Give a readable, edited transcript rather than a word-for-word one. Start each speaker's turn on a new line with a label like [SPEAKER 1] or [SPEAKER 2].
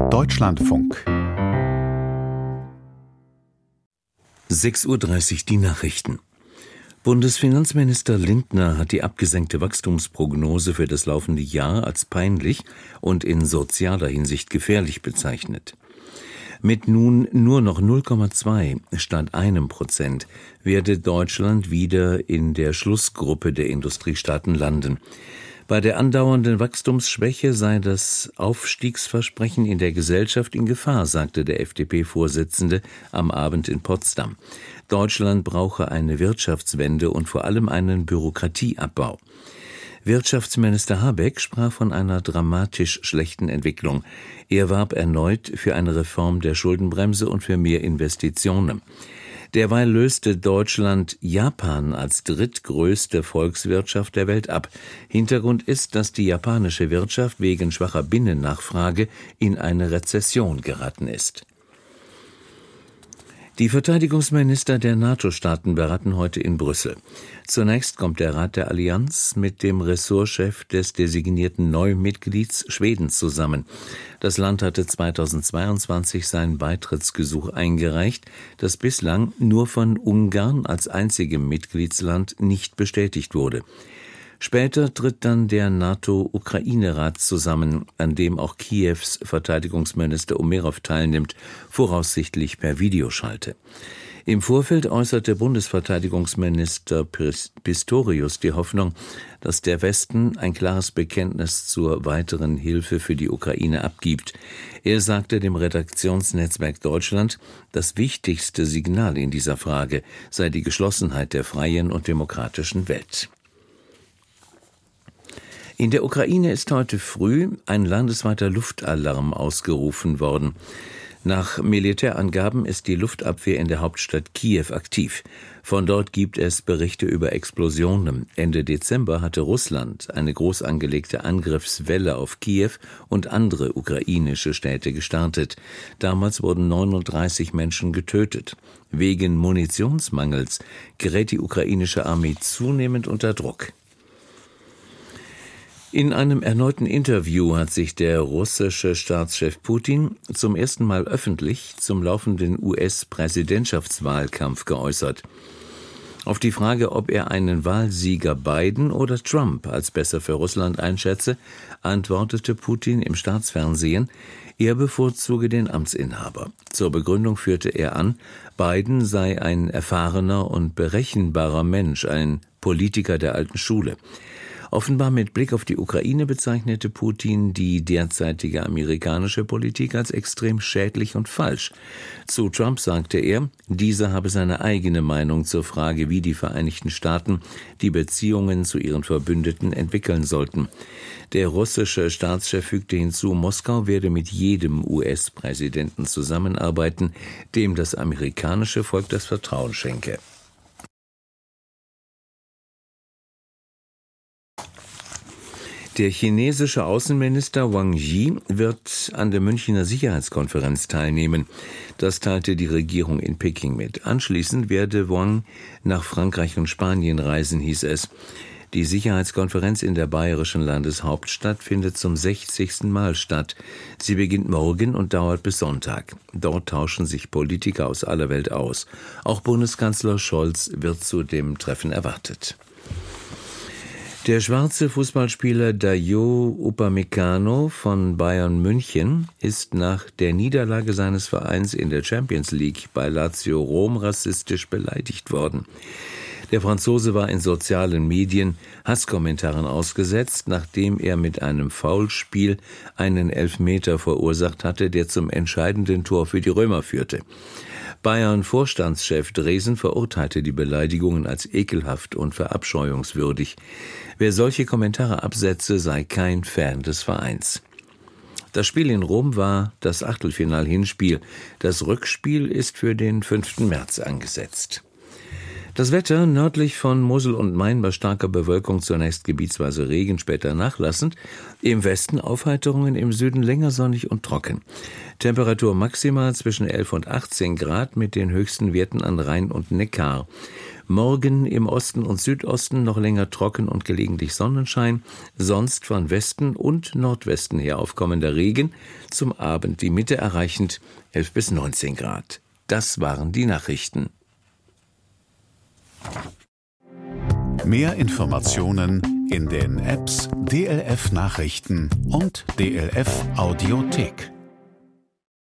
[SPEAKER 1] Deutschlandfunk
[SPEAKER 2] 6:30 Uhr die Nachrichten. Bundesfinanzminister Lindner hat die abgesenkte Wachstumsprognose für das laufende Jahr als peinlich und in sozialer Hinsicht gefährlich bezeichnet. Mit nun nur noch 0,2 statt 1% werde Deutschland wieder in der Schlussgruppe der Industriestaaten landen. Bei der andauernden Wachstumsschwäche sei das Aufstiegsversprechen in der Gesellschaft in Gefahr, sagte der FDP-Vorsitzende am Abend in Potsdam. Deutschland brauche eine Wirtschaftswende und vor allem einen Bürokratieabbau. Wirtschaftsminister Habeck sprach von einer dramatisch schlechten Entwicklung. Er warb erneut für eine Reform der Schuldenbremse und für mehr Investitionen. Derweil löste Deutschland Japan als drittgrößte Volkswirtschaft der Welt ab. Hintergrund ist, dass die japanische Wirtschaft wegen schwacher Binnennachfrage in eine Rezession geraten ist. Die Verteidigungsminister der NATO-Staaten beraten heute in Brüssel. Zunächst kommt der Rat der Allianz mit dem Ressortchef des designierten Neumitglieds Schwedens zusammen. Das Land hatte 2022 sein Beitrittsgesuch eingereicht, das bislang nur von Ungarn als einzigem Mitgliedsland nicht bestätigt wurde. Später tritt dann der NATO-Ukraine-Rat zusammen, an dem auch Kiews Verteidigungsminister Umerov teilnimmt, voraussichtlich per Videoschalte. Im Vorfeld äußerte Bundesverteidigungsminister Pistorius die Hoffnung, dass der Westen ein klares Bekenntnis zur weiteren Hilfe für die Ukraine abgibt. Er sagte dem Redaktionsnetzwerk Deutschland, das wichtigste Signal in dieser Frage sei die Geschlossenheit der freien und demokratischen Welt. In der Ukraine ist heute früh ein landesweiter Luftalarm ausgerufen worden. Nach Militärangaben ist die Luftabwehr in der Hauptstadt Kiew aktiv. Von dort gibt es Berichte über Explosionen. Ende Dezember hatte Russland eine groß angelegte Angriffswelle auf Kiew und andere ukrainische Städte gestartet. Damals wurden 39 Menschen getötet. Wegen Munitionsmangels gerät die ukrainische Armee zunehmend unter Druck. In einem erneuten Interview hat sich der russische Staatschef Putin zum ersten Mal öffentlich zum laufenden US-Präsidentschaftswahlkampf geäußert. Auf die Frage, ob er einen Wahlsieger Biden oder Trump als besser für Russland einschätze, antwortete Putin im Staatsfernsehen, er bevorzuge den Amtsinhaber. Zur Begründung führte er an, Biden sei ein erfahrener und berechenbarer Mensch, ein Politiker der alten Schule. Offenbar mit Blick auf die Ukraine bezeichnete Putin die derzeitige amerikanische Politik als extrem schädlich und falsch. Zu Trump sagte er, dieser habe seine eigene Meinung zur Frage, wie die Vereinigten Staaten die Beziehungen zu ihren Verbündeten entwickeln sollten. Der russische Staatschef fügte hinzu, Moskau werde mit jedem US-Präsidenten zusammenarbeiten, dem das amerikanische Volk das Vertrauen schenke. Der chinesische Außenminister Wang Yi wird an der Münchner Sicherheitskonferenz teilnehmen. Das teilte die Regierung in Peking mit. Anschließend werde Wang nach Frankreich und Spanien reisen, hieß es. Die Sicherheitskonferenz in der bayerischen Landeshauptstadt findet zum 60. Mal statt. Sie beginnt morgen und dauert bis Sonntag. Dort tauschen sich Politiker aus aller Welt aus. Auch Bundeskanzler Scholz wird zu dem Treffen erwartet. Der schwarze Fußballspieler Dayot Upamecano von Bayern München ist nach der Niederlage seines Vereins in der Champions League bei Lazio Rom rassistisch beleidigt worden. Der Franzose war in sozialen Medien Hasskommentaren ausgesetzt, nachdem er mit einem Foulspiel einen Elfmeter verursacht hatte, der zum entscheidenden Tor für die Römer führte. Bayern-Vorstandschef Dresen verurteilte die Beleidigungen als ekelhaft und verabscheuungswürdig. Wer solche Kommentare absetze, sei kein Fan des Vereins. Das Spiel in Rom war das Achtelfinal-Hinspiel. Das Rückspiel ist für den 5. März angesetzt. Das Wetter nördlich von Mosel und Main bei starker Bewölkung zunächst gebietsweise Regen, später nachlassend. Im Westen Aufheiterungen, im Süden länger sonnig und trocken. Temperatur maximal zwischen 11 und 18 Grad mit den höchsten Werten an Rhein und Neckar. Morgen im Osten und Südosten noch länger trocken und gelegentlich Sonnenschein, sonst von Westen und Nordwesten her aufkommender Regen, zum Abend die Mitte erreichend 11 bis 19 Grad. Das waren die Nachrichten.
[SPEAKER 1] Mehr Informationen in den Apps DLF Nachrichten und DLF Audiothek.